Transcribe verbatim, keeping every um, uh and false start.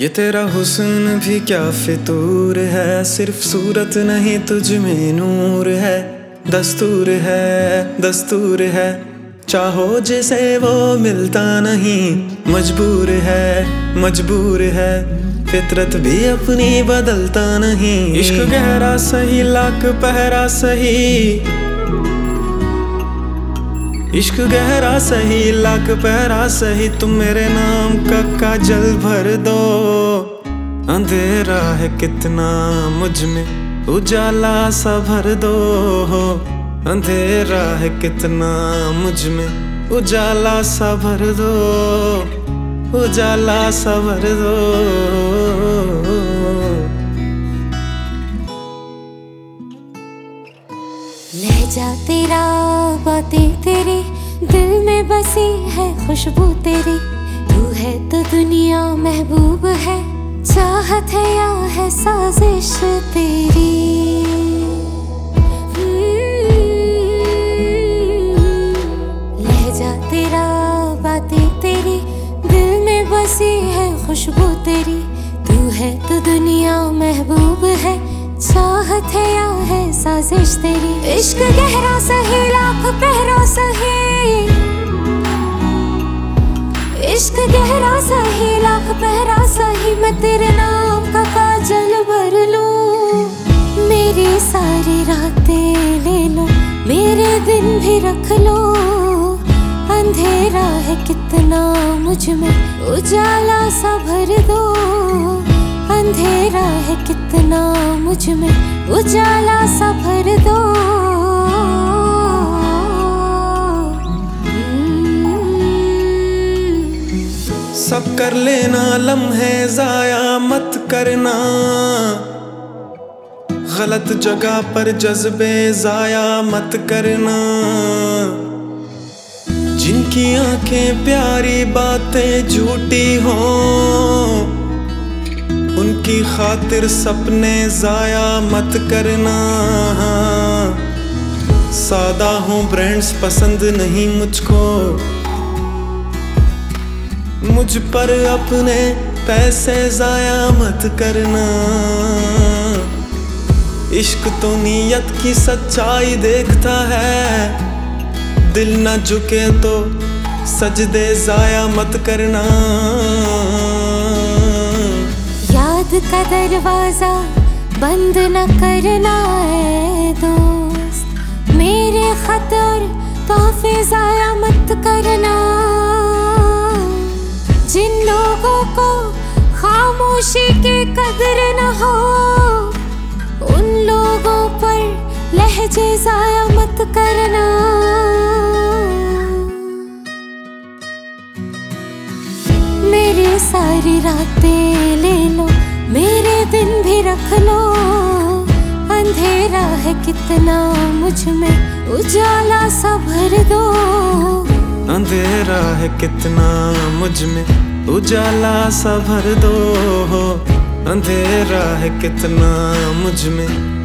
ये तेरा हुस्न भी क्या फितूर है, सिर्फ सूरत नहीं तुझ में नूर है। दस्तूर है दस्तूर है, चाहो जिसे वो मिलता नहीं। मजबूर है मजबूर है, फितरत भी अपनी बदलता नहीं। इश्क गहरा सही लाख पहरा सही, इश्क गहरा सही लाख पहरा सही, तुम मेरे नाम का काजल भर दो। अंधेरा है कितना मुझ में, उजाला सा भर दो। अंधेरा है कितना मुझ में, उजाला सा भर दो। उजाला सा भर दो। लहजा तेरा बातें तेरी, दिल में बसी है खुशबू तेरी। तू है तो दुनिया महबूब है, चाहत है या है साजिश तेरी। लहजा तेरा बातें तेरी, दिल में बसी है खुशबू तेरी। तू है तो दुनिया महबूब है, चाहत है या है साजिश तेरी। इश्क गहरा सही लाख पहरा सही, इश्क गहरा सही लाख पहरा सही, मैं तेरे नाम का काजल भर लूं। मेरी सारी रातें ले लो, मेरे दिन भी रख लो। अंधेरा है कितना मुझ में, उजाला सा भर दो। अंधेरा है कितना मुझ में, उजाला सा भर दो। सब कर लेना लम्हे जाया मत करना, गलत जगह पर जज्बे जाया मत करना। जिनकी आंखें प्यारी बातें झूठी हों, उनकी खातिर सपने जाया मत करना। सादा हूँ ब्रांड्स पसंद नहीं मुझको, मुझ पर अपने पैसे जाया मत करना। इश्क तो नीयत की सच्चाई देखता है, दिल न झुके तो सजदे जाया मत करना। याद का दरवाजा बंद न करना है दोस्त, मेरे खत और तोहफे जाया मत करना। जिन लोगों को खामोशी की कदर न हो, उन लोगों पर लहजे जाया मत करना। मेरी सारी रातें ले लो, मेरे दिन भी रख लो। अंधेरा है कितना मुझ में, उजाला सा भर दो। अंधेरा है कितना मुझ में, उजाला सा भर दो। अंधेरा है कितना मुझ में,